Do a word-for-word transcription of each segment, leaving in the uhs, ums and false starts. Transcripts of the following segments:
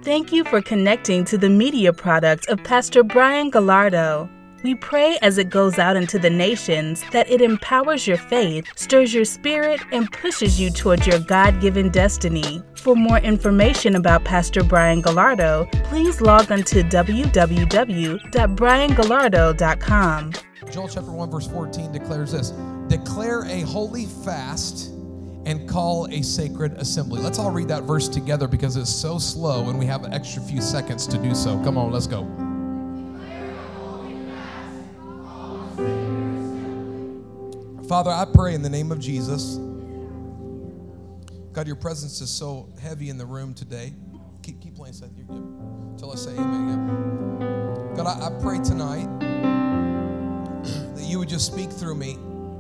Thank you for connecting to the media product of Pastor Brian Gallardo. We pray as it goes out into the nations that it empowers your faith, stirs your spirit, and pushes you towards your God-given destiny. For more information about Pastor Brian Gallardo, please log on to w w w dot brian gallardo dot com. Joel chapter one verse fourteen declares this: declare a holy fast and call a sacred assembly. Let's all read that verse together because it's so slow and we have an extra few seconds to do so. Come on, let's go. Father, I pray in the name of Jesus. God, your presence is so heavy in the room today. Keep, keep playing, Seth. You're good. Until I say amen. Yeah. God, I, I pray tonight that you would just speak through me.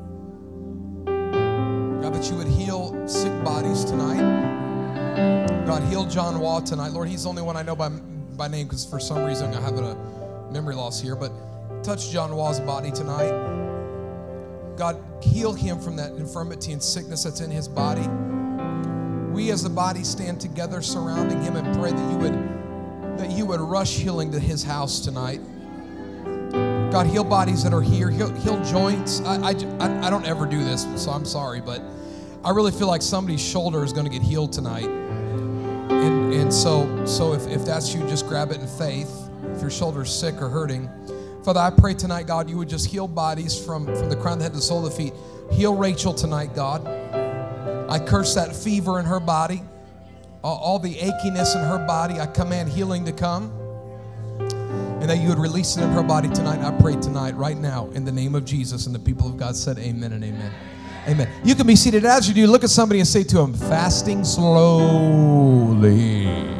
God, that you would heal sick bodies tonight. God, heal John Waugh tonight. Lord, he's the only one I know by, by name because for some reason I have a memory loss here. But touch John Waugh's body tonight. God, heal him from that infirmity and sickness that's in his body. We as a body stand together surrounding him and pray that you would that you would rush healing to his house tonight. God, heal bodies that are here. Heal, heal joints. I, I, I don't ever do this, so I'm sorry, but I really feel like somebody's shoulder is going to get healed tonight. And, and so, so if, if that's you, just grab it in faith. If your shoulder's sick or hurting. Father, I pray tonight, God, you would just heal bodies from, from the crown of the head to the sole of the feet. Heal Rachel tonight, God. I curse that fever in her body. All, all the achiness in her body, I command healing to come. And that you would release it in her body tonight. I pray tonight, right now, in the name of Jesus. And the people of God said amen and amen. Amen. You can be seated. As you do, look at somebody and say to them, fasting slowly.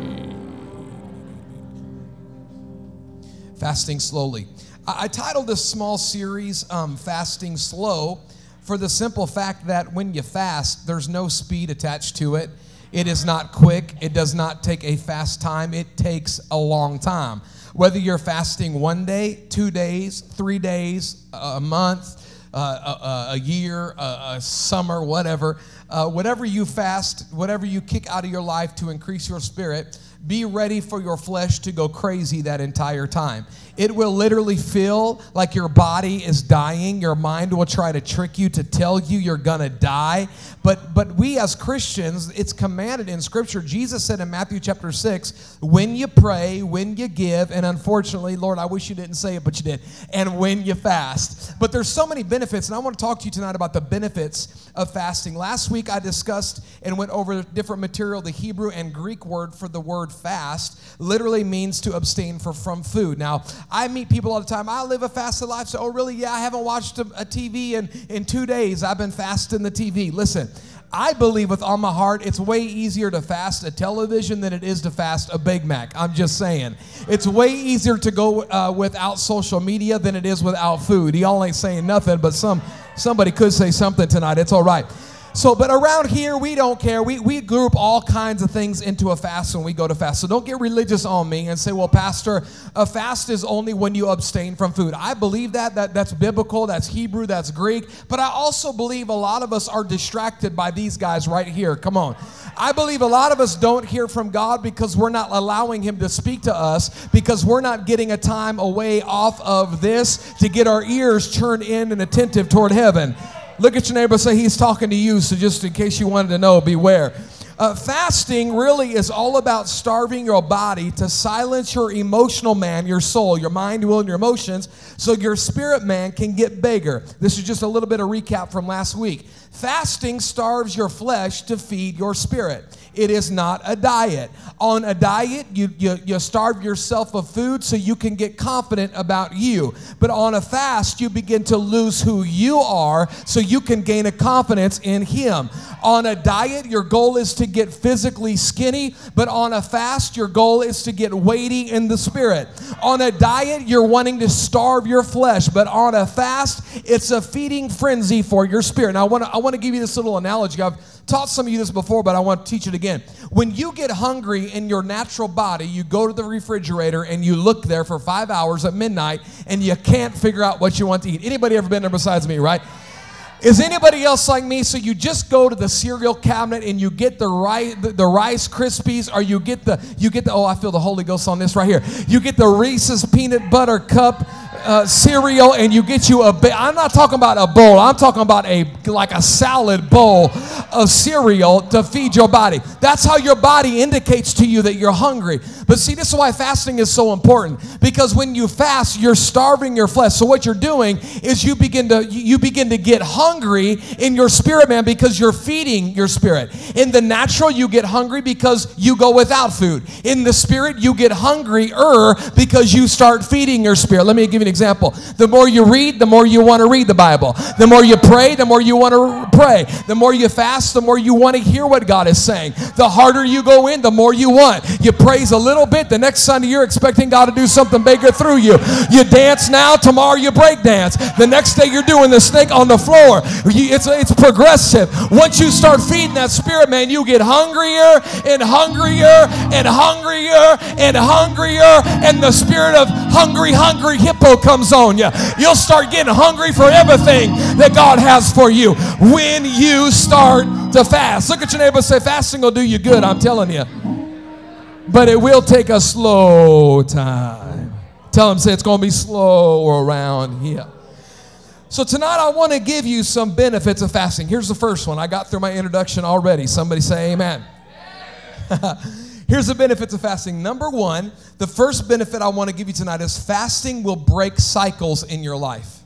Fasting slowly. I, I titled this small series, um, Fasting Slow, for the simple fact that when you fast, there's no speed attached to it. It is not quick. It does not take a fast time. It takes a long time. Whether you're fasting one day, two days, three days, a month, uh, a, a year, a, a summer, whatever, uh, whatever you fast, whatever you kick out of your life to increase your spirit, be ready for your flesh to go crazy that entire time. It will literally feel like your body is dying. Your mind will try to trick you to tell you you're gonna die. But but we as Christians, it's commanded in Scripture. Jesus said in Matthew chapter six, when you pray, when you give, and unfortunately, Lord, I wish you didn't say it, but you did, and when you fast. But there's so many benefits, and I want to talk to you tonight about the benefits of fasting. Last week, I discussed and went over different material. The Hebrew and Greek word for the word fast literally means to abstain for, from food. Now, I meet people all the time. I live a fasted life. So, oh, really? Yeah, I haven't watched a, a T V in, in two days. I've been fasting the T V. Listen, I believe with all my heart it's way easier to fast a television than it is to fast a Big Mac. I'm just saying. It's way easier to go uh, without social media than it is without food. Y'all ain't saying nothing, but some somebody could say something tonight. It's all right. So, but around here, we don't care. We we group all kinds of things into a fast when we go to fast. So don't get religious on me and say, well, Pastor, a fast is only when you abstain from food. I believe that. that that's biblical, that's Hebrew, that's Greek. But I also believe a lot of us are distracted by these guys right here. Come on. I believe a lot of us don't hear from God because we're not allowing him to speak to us, because we're not getting a time away off of this to get our ears turned in and attentive toward heaven. Look at your neighbor and say, he's talking to you, so just in case you wanted to know, beware. Uh, fasting really is all about starving your body to silence your emotional man, your soul, your mind, will, and your emotions, so your spirit man can get bigger. This is just a little bit of recap from last week. Fasting starves your flesh to feed your spirit. It is not a diet. On a diet, you, you, you starve yourself of food so you can get confident about you. But on a fast, you begin to lose who you are so you can gain a confidence in him. On a diet, your goal is to get physically skinny, but on a fast, your goal is to get weighty in the spirit. On a diet, you're wanting to starve your flesh, but on a fast, it's a feeding frenzy for your spirit. Now, I want to I want to give you this little analogy. I've taught some of you this before, but I want to teach it again. When you get hungry in your natural body, you go to the refrigerator and you look there for five hours at midnight and you can't figure out what you want to eat. Anybody ever been there besides me, right? Is anybody else like me? So you just go to the cereal cabinet and you get the rice, the, the Rice Krispies, or you get the, you get the, oh, I feel the Holy Ghost on this right here. You get the Reese's Peanut Butter Cup uh, cereal, and you get you a, I'm not talking about a bowl. I'm talking about a, like a salad bowl of cereal to feed your body. That's how your body indicates to you that you're hungry. But see, this is why fasting is so important, because when you fast, you're starving your flesh. So what you're doing is you begin to, you begin to get hungry in your spirit, man, because you're feeding your spirit. In the natural, you get hungry because you go without food. In the spirit, you get hungrier because you start feeding your spirit. Let me give you an example. The more you read, the more you want to read the Bible. The more you pray, the more you want to pray. The more you fast, the more you want to hear what God is saying. The harder you go in, the more you want. You praise a little bit, the next Sunday you're expecting God to do something bigger through you. You dance now, tomorrow you break dance. The next day you're doing the snake on the floor. You, it's, it's progressive. Once you start feeding that spirit, man, you get hungrier and hungrier and hungrier and hungrier, and the spirit of hungry, hungry hippo comes on you. You'll start getting hungry for everything that God has for you when you start to fast. Look at your neighbor and say, fasting will do you good, I'm telling you. But it will take a slow time. Tell them, say, it's going to be slow around here. So tonight I want to give you some benefits of fasting. Here's the first one. I got through my introduction already. Somebody say amen. Here's the benefits of fasting. Number one, the first benefit I want to give you tonight is fasting will break cycles in your life.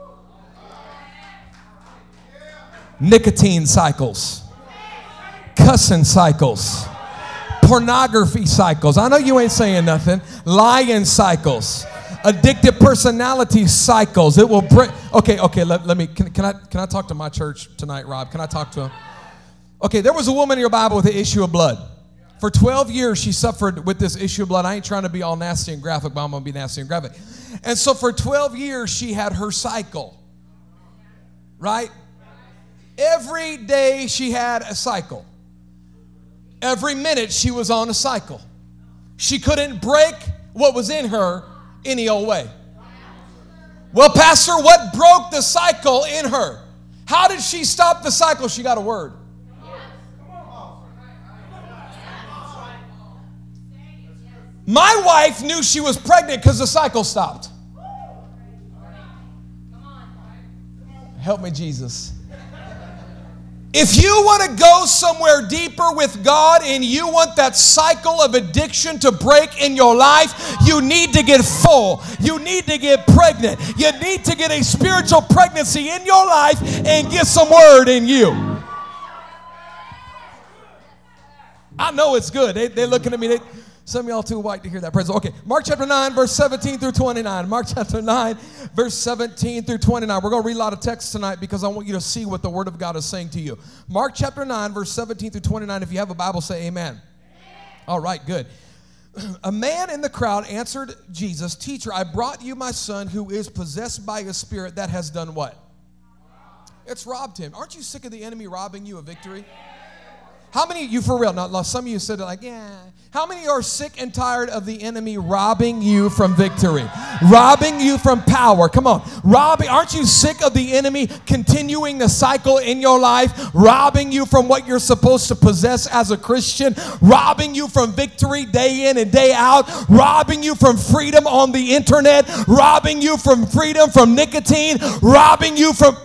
Nicotine cycles. Cussing cycles. Pornography cycles. I know you ain't saying nothing. Lying cycles. Addictive personality cycles. It will break. Okay, okay, let, let me, can, can I can I talk to my church tonight, Rob? Can I talk to him? Okay, there was a woman in your Bible with an issue of blood. For twelve years, she suffered with this issue of blood. I ain't trying to be all nasty and graphic, but I'm going to be nasty and graphic. And so for twelve years, she had her cycle. Right? Every day she had a cycle. Every minute she was on a cycle. She couldn't break what was in her any old way. Well, Pastor, what broke the cycle in her? How did she stop the cycle? She got a word. My wife knew she was pregnant because the cycle stopped. Help me, Jesus. If you want to go somewhere deeper with God and you want that cycle of addiction to break in your life, you need to get full. You need to get pregnant. You need to get a spiritual pregnancy in your life and get some word in you. I know it's good. They, they're looking at me. They, some of y'all too white to hear that. Praise. Okay, Mark chapter nine, verse seventeen through twenty-nine. Mark chapter nine, verse seventeen through twenty-nine. We're going to read a lot of text tonight because I want you to see what the Word of God is saying to you. Mark chapter nine, verse seventeen through twenty-nine. If you have a Bible, say amen. Amen. All right, good. A man in the crowd answered Jesus, "Teacher, I brought you my son who is possessed by a spirit that has done what? It's robbed him." Aren't you sick of the enemy robbing you of victory? How many of you, for real, now some of you said it like, yeah. How many are sick and tired of the enemy robbing you from victory? Robbing you from power. Come on. Robbing, aren't you sick of the enemy continuing the cycle in your life? Robbing you from what you're supposed to possess as a Christian? Robbing you from victory day in and day out? Robbing you from freedom on the internet? Robbing you from freedom from nicotine? Robbing you from...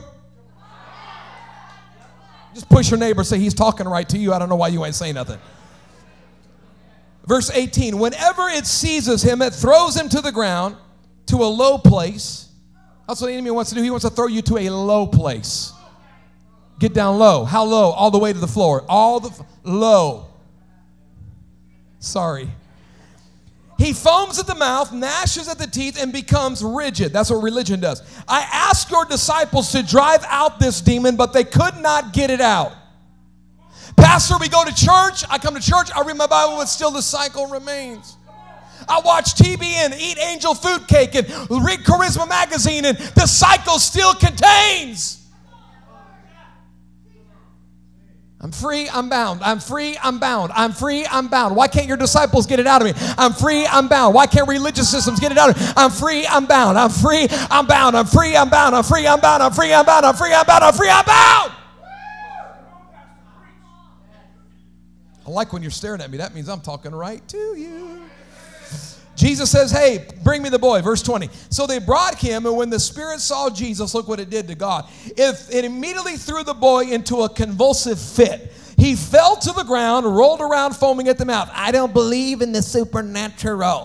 Just push your neighbor, say he's talking right to you. I don't know why you ain't saying nothing. Verse eighteen, whenever it seizes him, it throws him to the ground, to a low place. That's what the enemy wants to do. He wants to throw you to a low place. Get down low. How low? All the way to the floor. All the f- low. Sorry. He foams at the mouth, gnashes at the teeth, and becomes rigid. That's what religion does. I asked your disciples to drive out this demon, but they could not get it out. Pastor, we go to church. I come to church. I read my Bible, but still the cycle remains. I watch T V and eat angel food cake and read Charisma magazine, and the cycle still contains. I'm free, I'm bound. I'm free, I'm bound. I'm free, I'm bound. Why can't your disciples get it out of me? I'm free, I'm bound. Why can't religious systems get it out of me? I'm free, I'm bound. I'm free, I'm bound. I'm free, I'm bound. I'm free, I'm bound. I'm free, I'm bound. I'm free, I'm bound. I'm free, I'm bound. I like when you're staring at me. That means I'm talking right to you. Jesus says, hey, bring me the boy. Verse twenty. So they brought him, and when the spirit saw Jesus, look what it did to God. It, it immediately threw the boy into a convulsive fit. He fell to the ground, rolled around, foaming at the mouth. I don't believe in the supernatural.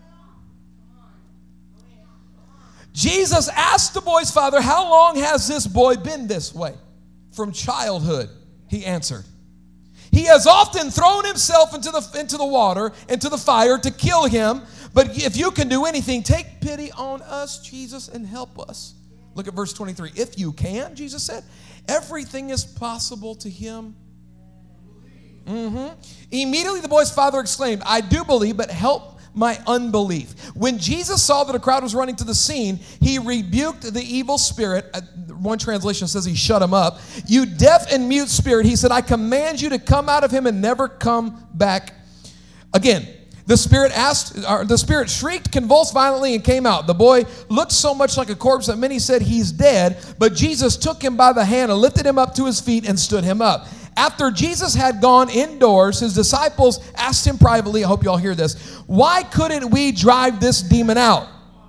Jesus asked the boy's father, how long has this boy been this way? From childhood, he answered. He has often thrown himself into the, into the water, into the fire to kill him. But if you can do anything, take pity on us, Jesus, and help us. Look at verse twenty-three. If you can, Jesus said, everything is possible to him. Mm-hmm. Immediately the boy's father exclaimed, I do believe, but help my unbelief. When Jesus saw that a crowd was running to the scene, he rebuked the evil spirit. One translation says he shut him up. You deaf and mute spirit, he said, I command you to come out of him and never come back again. The spirit asked, or the spirit shrieked, convulsed violently, and came out. The boy looked so much like a corpse that many said he's dead, but Jesus took him by the hand and lifted him up to his feet and stood him up. After Jesus had gone indoors, his disciples asked him privately, I hope you all hear this, why couldn't we drive this demon out?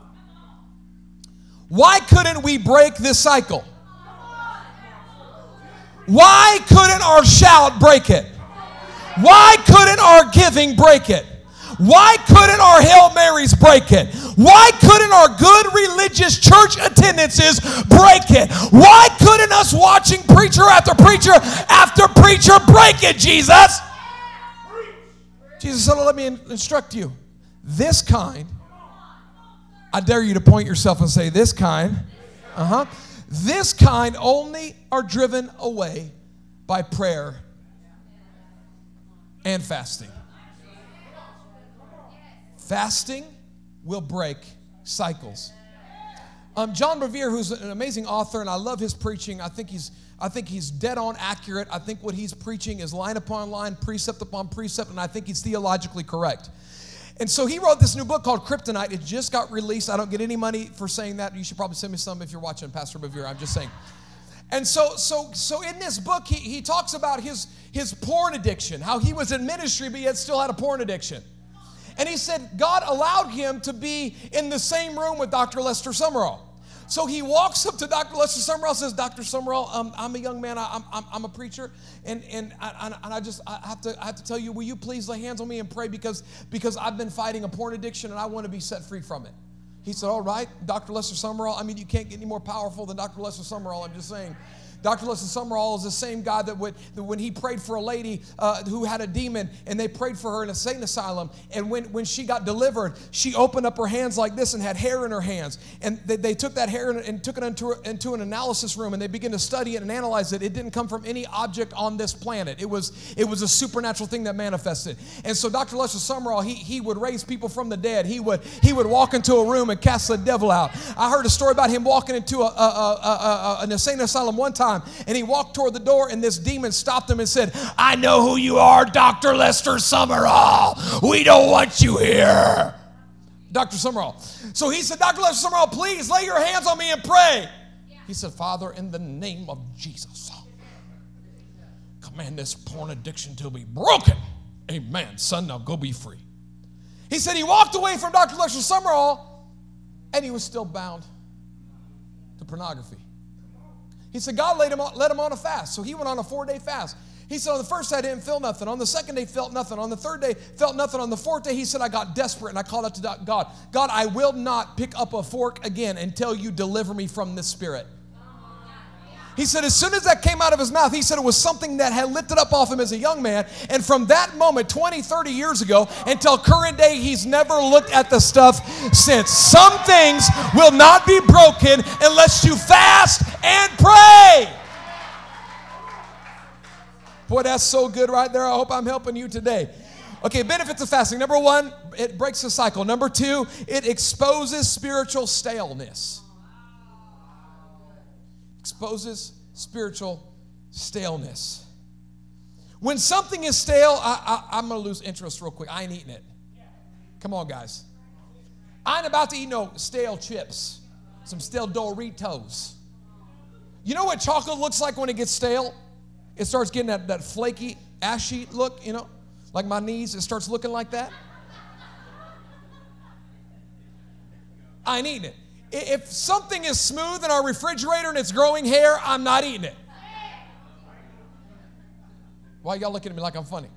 Why couldn't we break this cycle? Why couldn't our shout break it? Why couldn't our giving break it? Why couldn't our Hail Marys break it? Why couldn't our good religious church attendances break it? Why couldn't us watching preacher after preacher after preacher break it, Jesus? Jesus said, let me instruct you. This kind, I dare you to point yourself and say, this kind, uh-huh, this kind only are driven away by prayer and fasting. Fasting will break cycles. Um, John Bevere, who's an amazing author, and I love his preaching. I think he's, I think he's dead on accurate. I think what he's preaching is line upon line, precept upon precept, and I think he's theologically correct. And so he wrote this new book called Kryptonite. It just got released. I don't get any money for saying that. You should probably send me some if you're watching Pastor Bevere. I'm just saying. And so, so, so in this book, he, he talks about his, his porn addiction, how he was in ministry, but yet still had a porn addiction. And he said God allowed him to be in the same room with Doctor Lester Sumrall. So he walks up to Doctor Lester Sumrall and says, Doctor Sumrall, um, I'm a young man. I, I'm, I'm a preacher. And, and, I, and I just I have, to, I have to tell you, will you please lay hands on me and pray because, because I've been fighting a porn addiction and I want to be set free from it. He said, all right, Doctor Lester Sumrall. I mean, you can't get any more powerful than Doctor Lester Sumrall. I'm just saying. Doctor Lester Sumrall is the same guy that, would, that when he prayed for a lady uh, who had a demon, and they prayed for her in a Satan asylum, and when, when she got delivered, she opened up her hands like this and had hair in her hands. And they, they took that hair and, and took it into, into an analysis room, and they began to study it and analyze it. It didn't come from any object on this planet. It was, it was a supernatural thing that manifested. And so Doctor Lester Sumrall, he, he would raise people from the dead. He would, he would walk into a room and cast the devil out. I heard a story about him walking into a, a, a, a, a, an insane asylum one time. And he walked toward the door, and this demon stopped him and said, I know who you are, Doctor Lester Sumrall. We don't want you here. Doctor Sumrall. So he said, Doctor Lester Sumrall, please lay your hands on me and pray. Yeah. He said, Father, in the name of Jesus, command this porn addiction to be broken. Amen. Son, now go be free. He said he walked away from Doctor Lester Sumrall, and he was still bound to pornography. He said God led him, on, led him on a fast. So he went on a four-day fast. He said on the first day I didn't feel nothing. On the second day felt nothing. On the third day felt nothing. On the fourth day he said I got desperate and I called out to God. God, I will not pick up a fork again until you deliver me from this spirit. He said as soon as that came out of his mouth, he said it was something that had lifted up off him as a young man. And from that moment, twenty, thirty years ago, until current day, he's never looked at the stuff since. Some things will not be broken unless you fast and pray. Boy, that's so good right there. I hope I'm helping you today. Okay, benefits of fasting. Number one, it breaks the cycle. Number two, it exposes spiritual staleness. Exposes spiritual staleness. When something is stale, I, I, I'm going to lose interest real quick. I ain't eating it. Come on, guys. I ain't about to eat no stale chips, some stale Doritos. You know what chocolate looks like when it gets stale? It starts getting that, that flaky, ashy look, you know, like my knees. It starts looking like that. I ain't eating it. If something is smooth in our refrigerator and it's growing hair, I'm not eating it. Why y'all looking at me like I'm funny?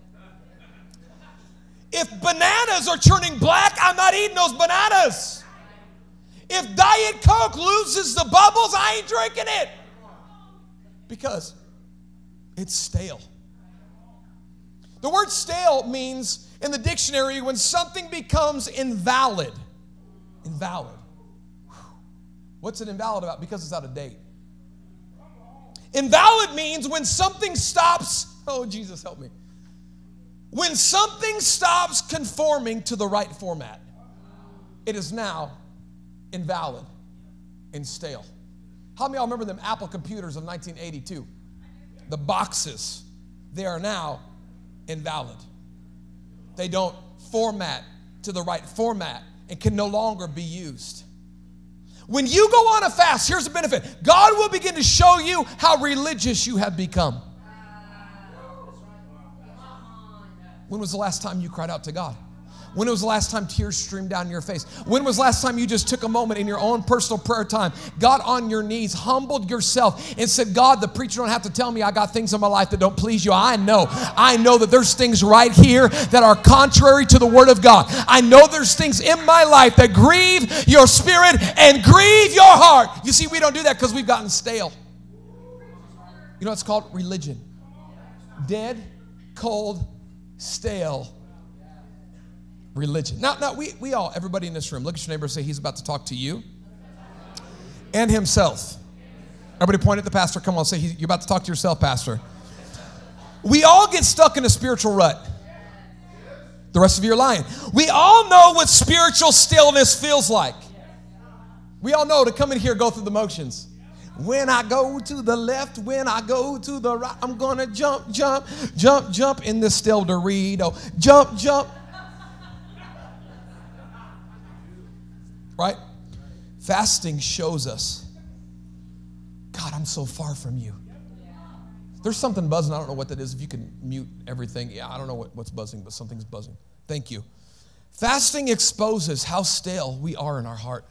If bananas are turning black, I'm not eating those bananas. If Diet Coke loses the bubbles, I ain't drinking it. Because it's stale. The word stale means, in the dictionary, when something becomes invalid. Invalid. What's it invalid about? Because it's out of date. Invalid means when something stops, oh, Jesus, help me. When something stops conforming to the right format, it is now invalid and stale. How many of y'all remember them Apple computers of nineteen eighty-two? The boxes, they are now invalid. They don't format to the right format and can no longer be used. When you go on a fast, here's the benefit. God will begin to show you how religious you have become. When was the last time you cried out to God? When was the last time tears streamed down your face? When was the last time you just took a moment in your own personal prayer time, got on your knees, humbled yourself, and said, God, the preacher don't have to tell me I got things in my life that don't please you. I know. I know that there's things right here that are contrary to the Word of God. I know there's things in my life that grieve your spirit and grieve your heart. You see, we don't do that because we've gotten stale. You know what's called? Religion. Dead, cold, stale religion. Now, now we, we all, everybody in this room, look at your neighbor and say, he's about to talk to you and himself. Everybody point at the pastor. Come on, say, you're about to talk to yourself, pastor. We all get stuck in a spiritual rut. The rest of you are lying. We all know what spiritual stillness feels like. We all know to come in here, go through the motions. When I go to the left, when I go to the right, I'm going to jump, jump, jump, jump in this stale Dorito. Jump, jump. Right? Fasting shows us, God, I'm so far from you. There's something buzzing. I don't know what that is. If you can mute everything. Yeah, I don't know what, what's buzzing, but something's buzzing. Thank you. Fasting exposes how stale we are in our heart.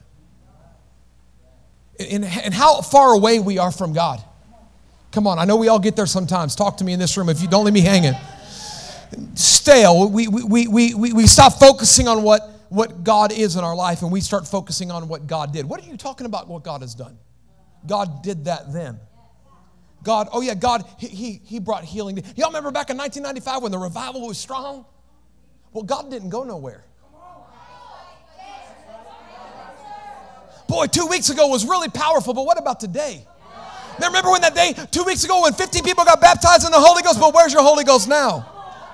And, and how far away we are from God. Come on, I know we all get there sometimes. Talk to me in this room if you don't leave me hanging. Stale. We, we, we, we, we stop focusing on what what God is in our life, and we start focusing on what God did. What are you talking about what God has done? God did that then. God, oh yeah, God, he, he, he brought healing. Y'all remember back in nineteen ninety-five when the revival was strong? Well, God didn't go nowhere. Boy, two weeks ago was really powerful, but what about today? Now remember when that day, two weeks ago, when fifty people got baptized in the Holy Ghost, but where's your Holy Ghost now?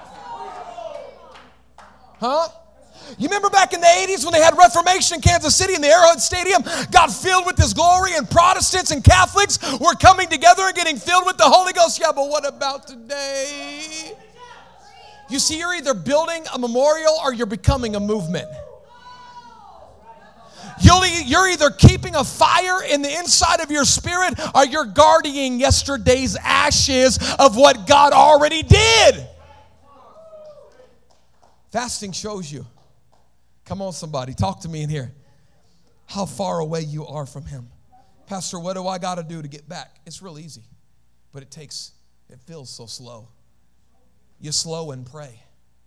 Huh? You remember back in the eighties when they had Reformation in Kansas City in the Arrowhead Stadium, got filled with His glory, and Protestants and Catholics were coming together and getting filled with the Holy Ghost? Yeah, but what about today? You see, you're either building a memorial or you're becoming a movement. You'll, you're either keeping a fire in the inside of your spirit or you're guarding yesterday's ashes of what God already did. Fasting shows you. Come on, somebody, talk to me in here. How far away you are from Him. Pastor, what do I got to do to get back? It's real easy, but it takes, it feels so slow. You slow and pray.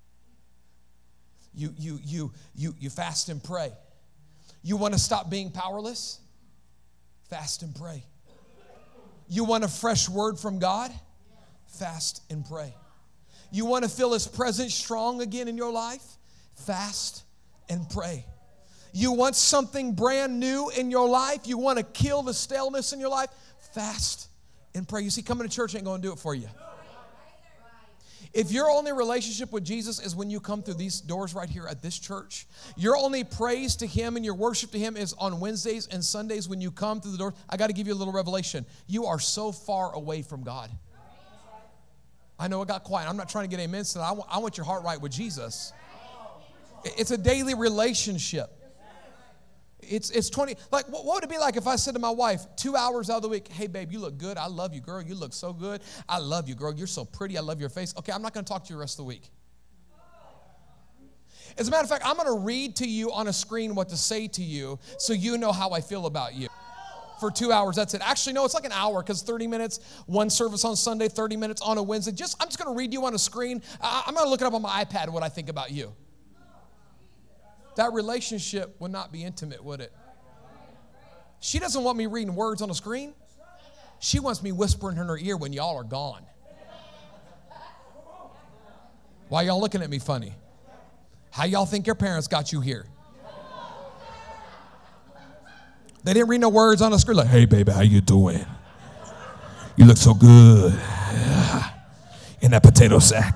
You, you, you, you, you fast and pray. You want to stop being powerless? Fast and pray. You want a fresh word from God? Fast and pray. You want to feel His presence strong again in your life? Fast and pray. You want something brand new in your life? You want to kill the staleness in your life? Fast and pray. You see, coming to church ain't going to do it for you. If your only relationship with Jesus is when you come through these doors right here at this church, your only praise to Him and your worship to Him is on Wednesdays and Sundays when you come through the door, I got to give you a little revelation. You are so far away from God. I know it got quiet. I'm not trying to get amen tonight. I want, I want your heart right with Jesus. It's a daily relationship. It's it's twenty, like what would it be like if I said to my wife two hours out of the week, hey babe, you look good. I love you, girl. You look so good. I love you, girl. You're so pretty. I love your face. Okay, I'm not going to talk to you the rest of the week. As a matter of fact, I'm going to read to you on a screen what to say to you so you know how I feel about you. For two hours, that's it. Actually, no, it's like an hour because thirty minutes, one service on Sunday, thirty minutes on a Wednesday. Just I'm just going to read you on a screen. I, I'm going to look it up on my iPad what I think about you. That relationship would not be intimate, would it? She doesn't want me reading words on a screen. She wants me whispering in her ear when y'all are gone. Why y'all looking at me funny? How y'all think your parents got you here? They didn't read no words on a screen like, hey, baby, how you doing? You look so good in that potato sack.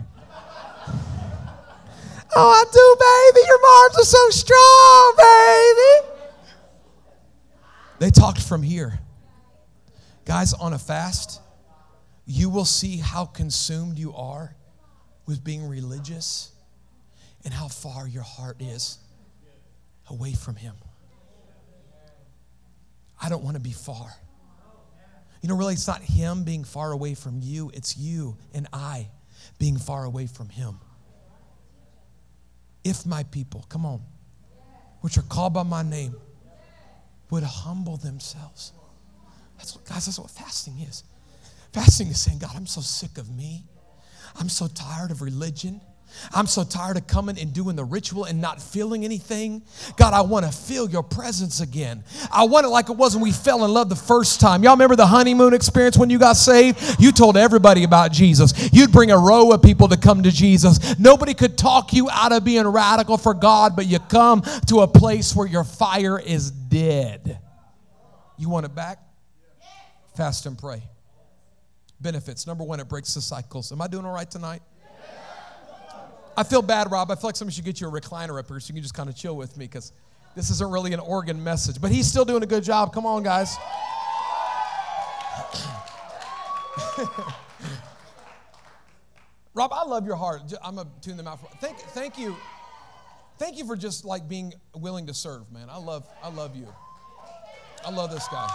Oh, I do, baby. Your arms are so strong, baby. They talked from here. Guys, on a fast, you will see how consumed you are with being religious and how far your heart is away from Him. I don't want to be far. You know, really, it's not Him being far away from you. It's you and I being far away from Him. If my people, come on, which are called by my name, would humble themselves. That's what, guys, that's what fasting is. Fasting is saying, God, I'm so sick of me. I'm so tired of religion. I'm so tired of coming and doing the ritual and not feeling anything. God, I want to feel your presence again. I want it like it was when we fell in love the first time. Y'all remember the honeymoon experience when you got saved? You told everybody about Jesus. You'd bring a row of people to come to Jesus. Nobody could talk you out of being radical for God, but you come to a place where your fire is dead. You want it back? Fast and pray. Benefits. Number one, it breaks the cycles. Am I doing all right tonight? I feel bad, Rob. I feel like somebody should get you a recliner up here so you can just kind of chill with me because this isn't really an organ message. But he's still doing a good job. Come on, guys. Rob, I love your heart. I'm going to tune them out. For, thank, thank you. Thank you for just like being willing to serve, man. I love, I love you. I love this guy.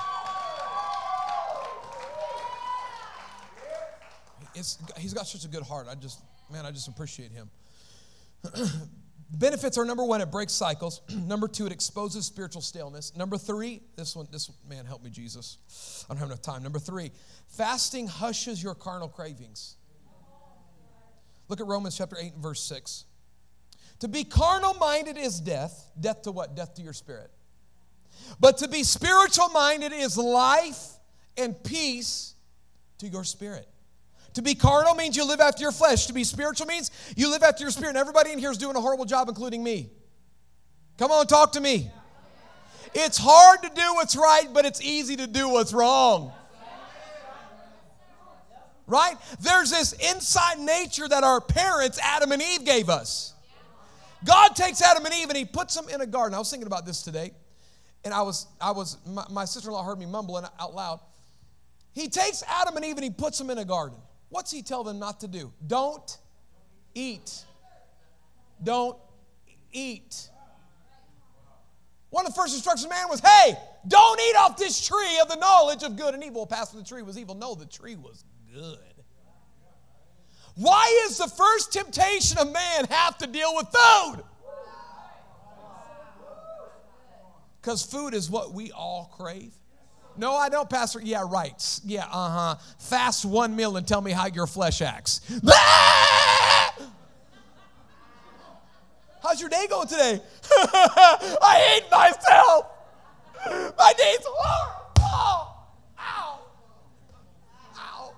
It's, he's got such a good heart. I just, man, I just appreciate him. Benefits are, number one, it breaks cycles. Number two, it exposes spiritual staleness. Number three, this one, this man, help me, Jesus. I don't have enough time. Number three, fasting hushes your carnal cravings. Look at Romans chapter eight and verse six. To be carnal-minded is death. Death to what? Death to your spirit. But to be spiritual-minded is life and peace to your spirit. To be carnal means you live after your flesh. To be spiritual means you live after your spirit. And everybody in here is doing a horrible job, including me. Come on, talk to me. It's hard to do what's right, but it's easy to do what's wrong. Right? There's this inside nature that our parents, Adam and Eve, gave us. God takes Adam and Eve and He puts them in a garden. I was thinking about this today, and I was, I was, my, my sister-in-law heard me mumbling out loud. He takes Adam and Eve and He puts them in a garden. What's He tell them not to do? Don't eat. Don't eat. One of the first instructions of man was, hey, don't eat off this tree of the knowledge of good and evil. Past the tree was evil. No, the tree was good. Why is the first temptation of man have to deal with food? Because food is what we all crave. No, I don't, Pastor. Yeah, right. Yeah, uh-huh. Fast one meal and tell me how your flesh acts. How's your day going today? I hate myself. My day's horrible. Oh, ow. Ow.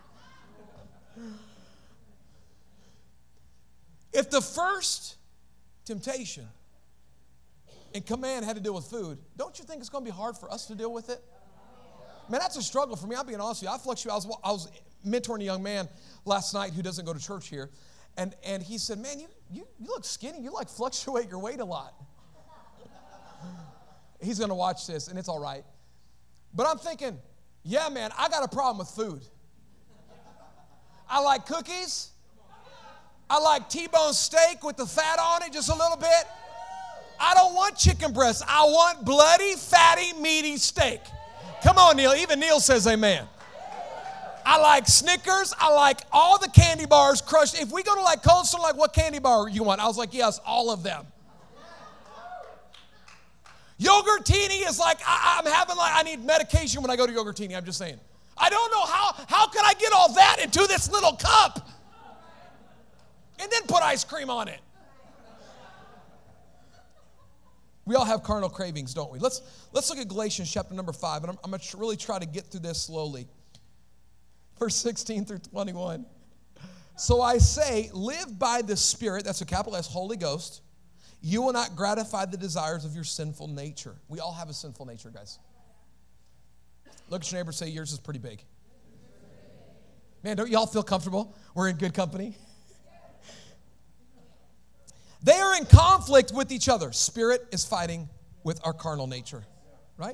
If the first temptation and command had to deal with food, don't you think it's going to be hard for us to deal with it? Man, that's a struggle for me. I'm being honest with you. I fluctuate. I was, I was mentoring a young man last night who doesn't go to church here. And, and he said, man, you, you, you look skinny. You like fluctuate your weight a lot. He's going to watch this, and it's all right. But I'm thinking, yeah, man, I got a problem with food. I like cookies. I like T-bone steak with the fat on it just a little bit. I don't want chicken breasts. I want bloody, fatty, meaty steak. Come on, Neil. Even Neil says amen. I like Snickers. I like all the candy bars crushed. If we go to like Cold Stone, like what candy bar you want? I was like, yes, all of them. Yogurtini is like, I, I'm having like, I need medication when I go to Yogurtini. I'm just saying. I don't know how, how can I get all that into this little cup and then put ice cream on it? We all have carnal cravings, don't we? Let's, let's look at Galatians chapter number five, and I'm, I'm going to really try to get through this slowly. Verse sixteen through twenty-one. So I say, live by the Spirit, that's a capital S, Holy Ghost. You will not gratify the desires of your sinful nature. We all have a sinful nature, guys. Look at your neighbor and say, yours is pretty big. Man, don't y'all feel comfortable? We're in good company. They are in conflict with each other. Spirit is fighting with our carnal nature, right?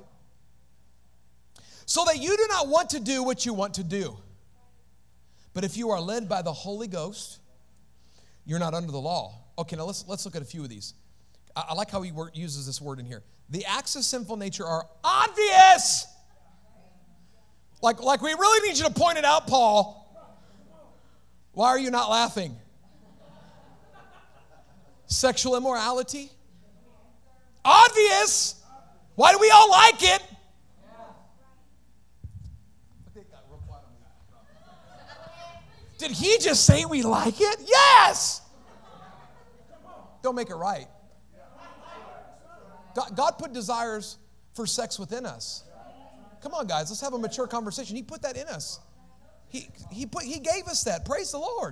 So that you do not want to do what you want to do. But if you are led by the Holy Ghost, you're not under the law. Okay, now let's, let's look at a few of these. I, I like how he word, uses this word in here. The acts of sinful nature are obvious. Like, like we really need you to point it out, Paul. Why are you not laughing? Sexual immorality. Obvious. Why do we all like it? Did he just say we like it? Yes. Don't make it right. God, God put desires for sex within us. Come on, guys, let's have a mature conversation. He put that in us. He, he, put, he gave us that. Praise the Lord.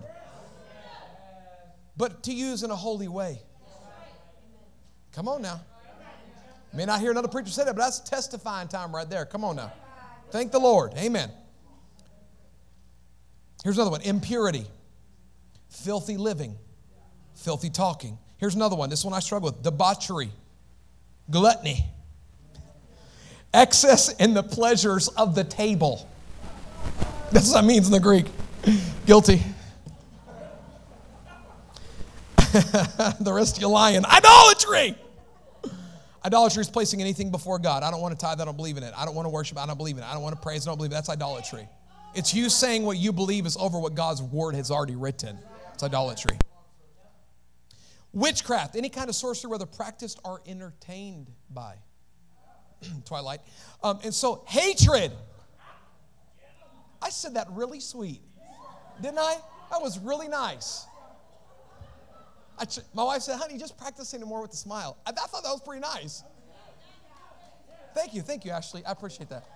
But to use in a holy way. Come on now. You may not hear another preacher say that, but that's testifying time right there. Come on now. Thank the Lord. Amen. Here's another one. Impurity. Filthy living. Filthy talking. Here's another one. This one I struggle with. Debauchery. Gluttony. Excess in the pleasures of the table. That's what that means in the Greek. Guilty. The rest of you lying. Idolatry. Idolatry is placing anything before God. I don't want to tithe. I don't believe in it. I don't want to worship. I don't believe in it. I don't want to praise. I don't believe it. That's idolatry. It's you saying what you believe is over what God's word has already written. It's idolatry. Witchcraft. Any kind of sorcery, whether practiced or entertained by. Twilight. Um, and so hatred. I said that really sweet. Didn't I? That was really nice. I ch- my wife said, honey, just practice any more with the smile. I, I thought that was pretty nice. Thank you. Thank you, Ashley. I appreciate that.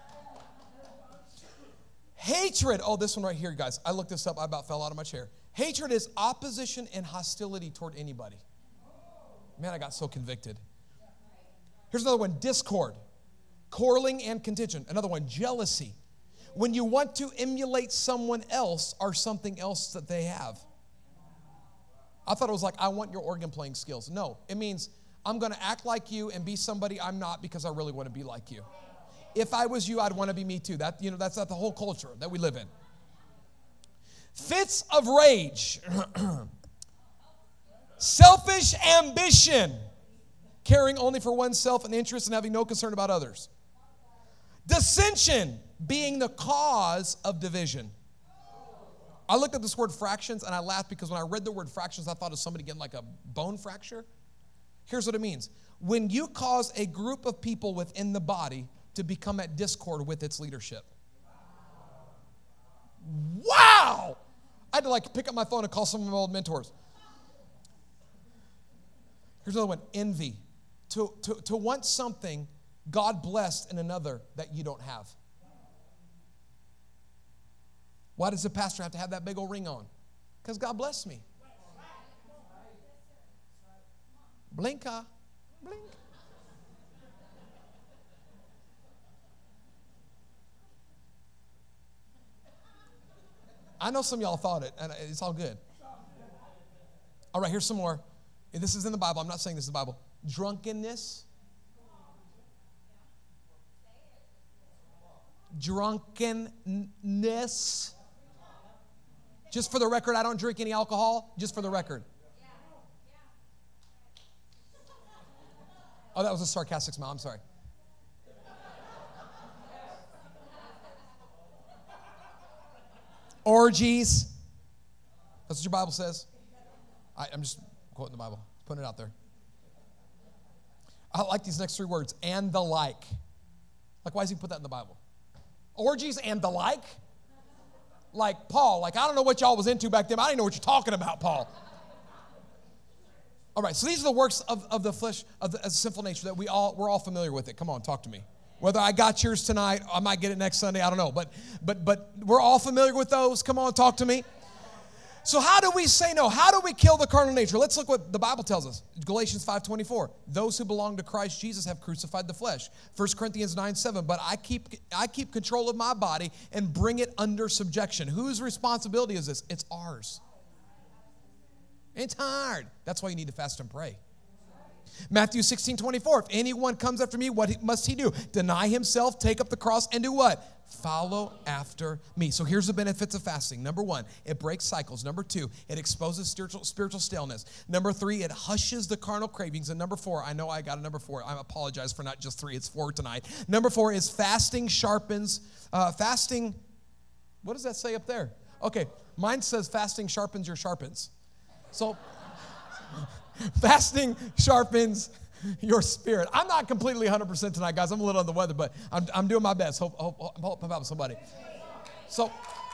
Hatred. Oh, this one right here, guys. I looked this up. I about fell out of my chair. Hatred is opposition and hostility toward anybody. Man, I got so convicted. Here's another one. Discord. Quarreling and contention. Another one. Jealousy. When you want to emulate someone else or something else that they have. I thought it was like, I want your organ playing skills. No, it means I'm going to act like you and be somebody I'm not because I really want to be like you. If I was you, I'd want to be me too. That, you know, that's not the whole culture that we live in. Fits of rage. Selfish ambition. Caring only for oneself and interest and having no concern about others. Dissension. Being the cause of division. I looked at this word fractions and I laughed because when I read the word fractions, I thought of somebody getting like a bone fracture. Here's what it means. When you cause a group of people within the body to become at discord with its leadership. Wow! I had to like pick up my phone and call some of my old mentors. Here's another one. Envy. To, to, to want something God blessed in another that you don't have. Why does the pastor have to have that big old ring on? Because God blessed me. Blinka. Blink. I know some of y'all thought it, and it's all good. All right, here's some more. This is in the Bible. I'm not saying this is the Bible. Drunkenness. Drunkenness. Just for the record, I don't drink any alcohol, just for the record. Oh, that was a sarcastic smile. I'm sorry. Orgies. That's what your Bible says. I, I'm just quoting the Bible, putting it out there. I like these next three words, and the like. Like, why does he put that in the Bible? Orgies and the like? Like Paul, like, I don't know what y'all was into back then, but I didn't know what you're talking about, Paul. All right, so these are the works of, of the flesh, of the, of the sinful nature that we all, we're all familiar with it. Come on, talk to me. Whether I got yours tonight, I might get it next Sunday, I don't know. But, but, but we're all familiar with those. Come on, talk to me. So how do we say no? How do we kill the carnal nature? Let's look what the Bible tells us. Galatians five twenty-four. Those who belong to Christ Jesus have crucified the flesh. First Corinthians nine seven. But I keep I keep control of my body and bring it under subjection. Whose responsibility is this? It's ours. It's hard. That's why you need to fast and pray. Matthew sixteen twenty-four. If anyone comes after me, what must he do? Deny himself, take up the cross, and do what? Follow after me. So here's the benefits of fasting. Number one, it breaks cycles. Number two, it exposes spiritual, spiritual staleness. Number three, it hushes the carnal cravings. And number four, I know I got a number four. I apologize for not just three. It's four tonight. Number four is fasting sharpens. Uh, fasting, what does that say up there? Okay, mine says fasting sharpens your sharpens. So fasting sharpens your spirit. I'm not completely one hundred percent tonight, guys. I'm a little under the weather, but I'm, I'm doing my best. Hope, hope, hope, hope I'm helping somebody. So,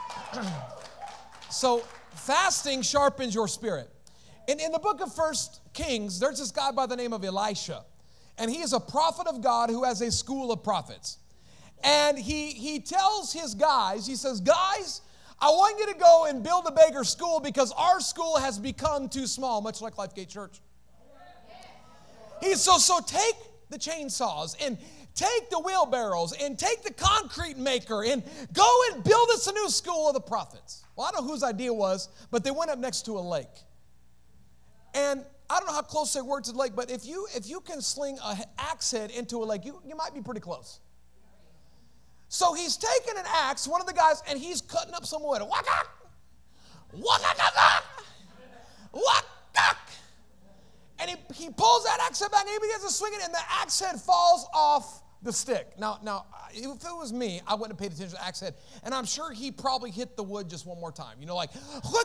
so fasting sharpens your spirit. In, in the book of First Kings, there's this guy by the name of Elisha, and he is a prophet of God who has a school of prophets. And he, he tells his guys, he says, guys, I want you to go and build a bigger school because our school has become too small, much like Lifegate Church. He's so, so take the chainsaws and take the wheelbarrows and take the concrete maker and go and build us a new school of the prophets. Well, I don't know whose idea it was, but they went up next to a lake. And I don't know how close they were to the lake, but if you if you can sling an axe head into a lake, you, you might be pretty close. So he's taking an axe, one of the guys, and he's cutting up some wood. Waka! Waka! Waka! And he, he pulls that axe head back and he begins to swing it, and the axe head falls off the stick. Now, now, if it was me, I wouldn't have paid attention to the axe head. And I'm sure he probably hit the wood just one more time. You know, like,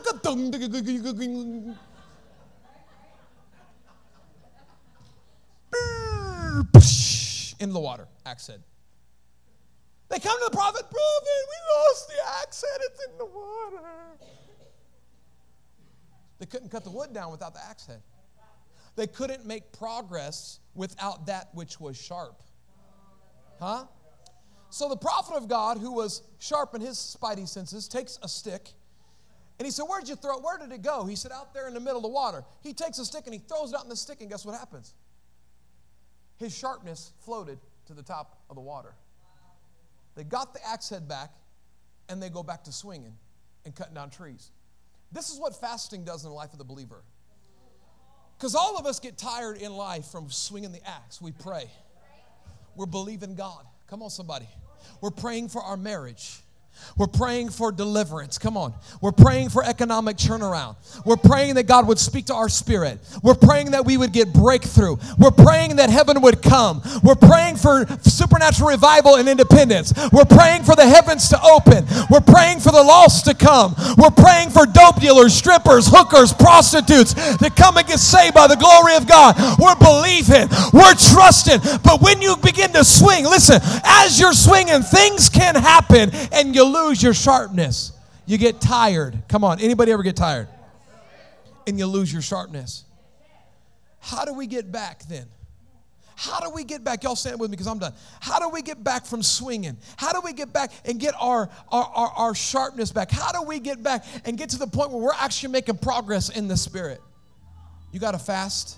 in the water, axe head. They come to the prophet, prophet, we lost the axe head, it's in the water. They couldn't cut the wood down without the axe head. They couldn't make progress without that which was sharp. Huh? So the prophet of God, who was sharp in his spidey senses, takes a stick, and he said, where'd you throw it? Where did it go? He said, out there in the middle of the water. He takes a stick and he throws it out in the stick, and guess what happens? His sharpness floated to the top of the water. They got the axe head back, and they go back to swinging and cutting down trees. This is what fasting does in the life of the believer. Because all of us get tired in life from swinging the axe. We pray. We're believing God. Come on, somebody. We're praying for our marriage. We're praying for deliverance. Come on. We're praying for economic turnaround. We're praying that God would speak to our spirit. We're praying that we would get breakthrough. We're praying that heaven would come. We're praying for supernatural revival and independence. We're praying for the heavens to open. We're praying for the lost to come. We're praying for dope dealers, strippers, hookers, prostitutes to come and get saved by the glory of God. We're believing. We're trusting. But when you begin to swing, listen, as you're swinging, things can happen and you lose your sharpness. You get tired. Come on, anybody ever get tired? And you lose your sharpness. How do we get back then? How do we get back? Y'all stand with me because I'm done. How do we get back from swinging? How do we get back and get our, our, our, our sharpness back? How do we get back and get to the point where we're actually making progress in the Spirit? You got to fast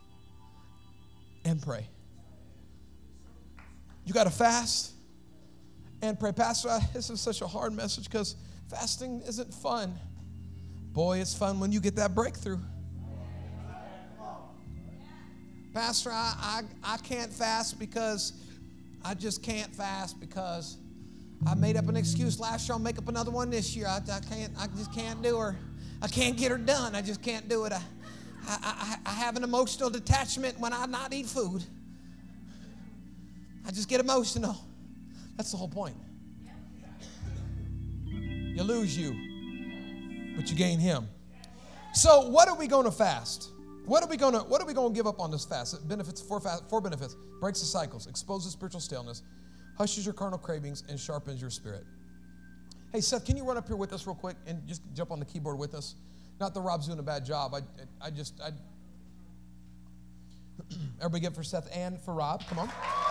and pray. You got to fast and pray. Pastor, this is such a hard message because fasting isn't fun. Boy, it's fun when you get that breakthrough. Pastor, I, I, I can't fast because I just can't fast because I made up an excuse last year. I'll make up another one this year. I, I can't. I just can't do her. I can't get her done. I just can't do it. I, I, I, I have an emotional detachment when I not eat food. I just get emotional. That's the whole point. You lose you, but you gain him. So what are we going to fast? What are we going to What are we going to give up on this fast? It benefits four fast, four benefits: breaks the cycles, exposes spiritual staleness, hushes your carnal cravings, and sharpens your spirit. Hey Seth, can you run up here with us real quick and just jump on the keyboard with us? Not that Rob's doing a bad job. I I just I. Everybody get for Seth and for Rob. Come on.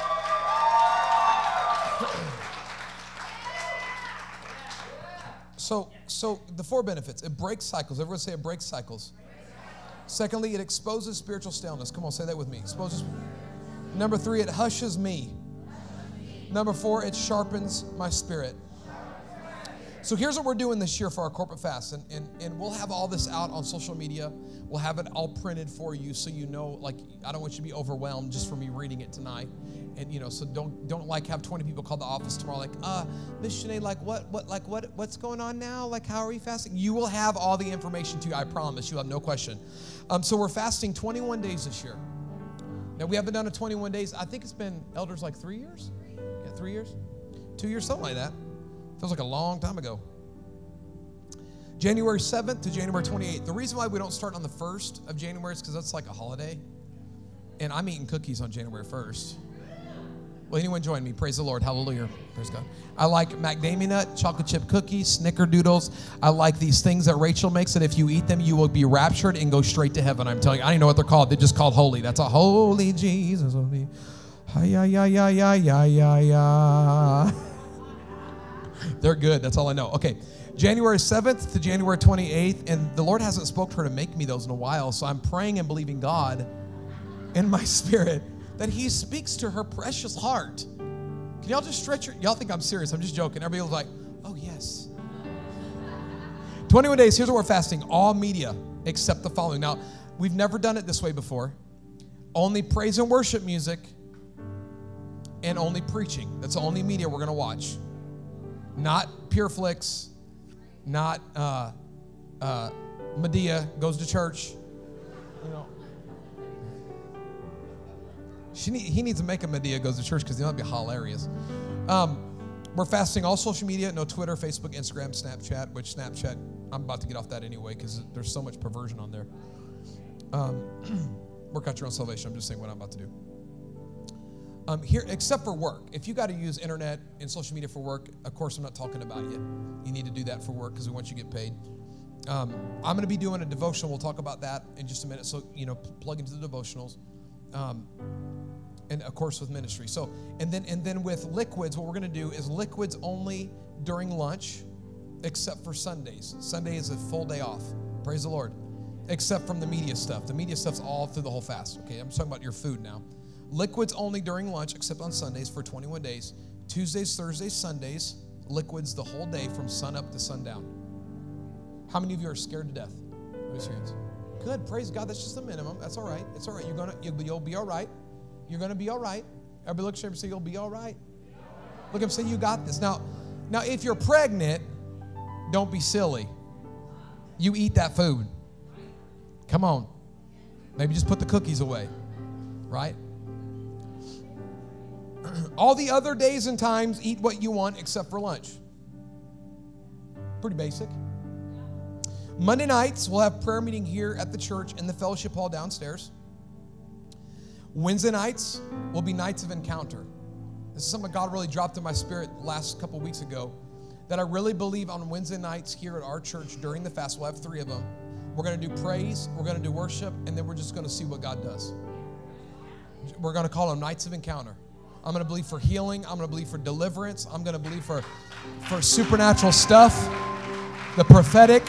So, so the four benefits. It breaks cycles. Everyone say it breaks cycles. Secondly, it exposes spiritual staleness. Come on, say that with me. Exposes. Number three, it hushes me. Number four, it sharpens my spirit. So here's what we're doing this year for our corporate fast. And, and, and we'll have all this out on social media. We'll have it all printed for you so you know, like, I don't want you to be overwhelmed just for me reading it tonight. And, you know, so don't don't like have twenty people call the office tomorrow like, uh, Miss Sinead, like what, what, like what, what's going on now? Like, how are we fasting? You will have all the information to you, I promise. You'll have no question. Um, so we're fasting twenty-one days this year. Now, we haven't done it twenty-one days. I think it's been, elders, like three years? Yeah, three years? Two years, something like that. Feels like a long time ago. January seventh to January twenty-eighth. The reason why we don't start on the first of January is because that's like a holiday. And I'm eating cookies on January first. Will anyone join me? Praise the Lord. Hallelujah. Praise God. I like macadamia nut, chocolate chip cookies, snickerdoodles. I like these things that Rachel makes that if you eat them, you will be raptured and go straight to heaven. I'm telling you. I don't even know what they're called. They're just called holy. That's a holy Jesus. Holy. Hi-ya, ya, ya, ya, ya, ya, ya. They're good. That's all I know. Okay. January seventh to January twenty-eighth. And the Lord hasn't spoke to her to make me those in a while. So I'm praying and believing God in my spirit that he speaks to her precious heart. Can y'all just stretch your, y'all think I'm serious. I'm just joking. Everybody's like, oh yes. twenty-one days. Here's what we're fasting. All media except the following. Now, we've never done it this way before. Only praise and worship music and only preaching. That's the only media we're going to watch. Not PureFlix, not uh, uh, Medea goes to church. You know, she need, he needs to make a Medea goes to church because that would be hilarious. Um, we're fasting all social media, no Twitter, Facebook, Instagram, Snapchat, which Snapchat, I'm about to get off that anyway because there's so much perversion on there. Um, work out your own salvation. I'm just saying what I'm about to do. Um, here, except for work. If you got to use internet and social media for work, of course, I'm not talking about it. You need to do that for work because we want you to get paid. Um, I'm going to be doing a devotional. We'll talk about that in just a minute. So, you know, plug into the devotionals. Um, and, of course, with ministry. So, and then and then with liquids, what we're going to do is liquids only during lunch, except for Sundays. Sunday is a full day off. Praise the Lord. Except from the media stuff. The media stuff's all through the whole fast. Okay, I'm talking about your food now. Liquids only during lunch, except on Sundays for twenty-one days. Tuesdays, Thursdays, Sundays, liquids the whole day from sun up to sundown. How many of you are scared to death? Raise your hands. Good, praise God. That's just the minimum. That's all right. It's all right. You're gonna, you'll, you'll be all right. You're gonna be all right. Everybody look at you and say, "You'll be all right." Look at him, say, "You got this." Now, now, if you're pregnant, don't be silly. You eat that food. Come on. Maybe just put the cookies away, right? All the other days and times, eat what you want except for lunch. Pretty basic. Monday nights, we'll have prayer meeting here at the church in the fellowship hall downstairs. Wednesday nights will be nights of encounter. This is something God really dropped in my spirit last couple weeks ago, that I really believe on Wednesday nights here at our church during the fast, we'll have three of them. We're going to do praise, we're going to do worship, and then we're just going to see what God does. We're going to call them nights of encounter. I'm going to believe for healing. I'm going to believe for deliverance. I'm going to believe for, for supernatural stuff, the prophetic.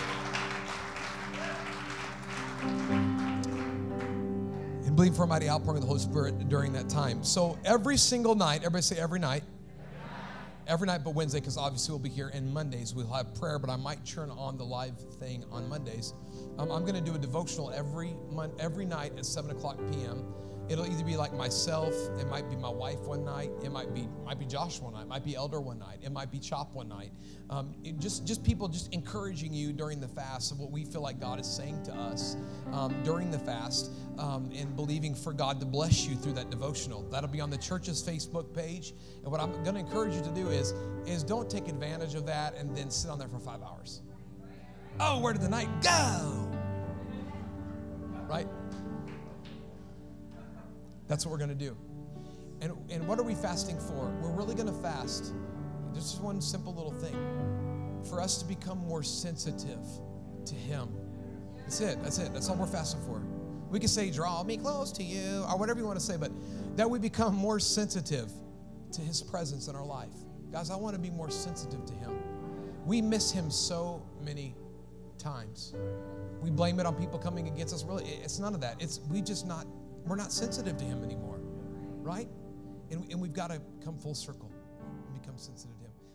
And believe for a mighty outpouring of the Holy Spirit during that time. So every single night, everybody say every night. Every night but Wednesday, because obviously we'll be here. And Mondays we'll have prayer, but I might turn on the live thing on Mondays. Um, I'm going to do a devotional every mon- every night at seven o'clock p.m. It'll either be like myself, it might be my wife one night, it might be might be Josh one night, it might be Elder one night, it might be Chop one night. Um, it just, just people just encouraging you during the fast of what we feel like God is saying to us um, during the fast, um, and believing for God to bless you through that devotional. That'll be on the church's Facebook page. And what I'm going to encourage you to do is, is don't take advantage of that and then sit on there for five hours. Oh, where did the night go? Right? That's what we're going to do. And, and what are we fasting for? We're really going to fast. There's just one simple little thing. For us to become more sensitive to Him. That's it. That's it. That's all we're fasting for. We can say, draw me close to you, or whatever you want to say, but that we become more sensitive to His presence in our life. Guys, I want to be more sensitive to Him. We miss Him so many times. We blame it on people coming against us. Really, it's none of that. It's we just not, we're not sensitive to Him anymore, right? And, and we've got to come full circle and become sensitive to Him.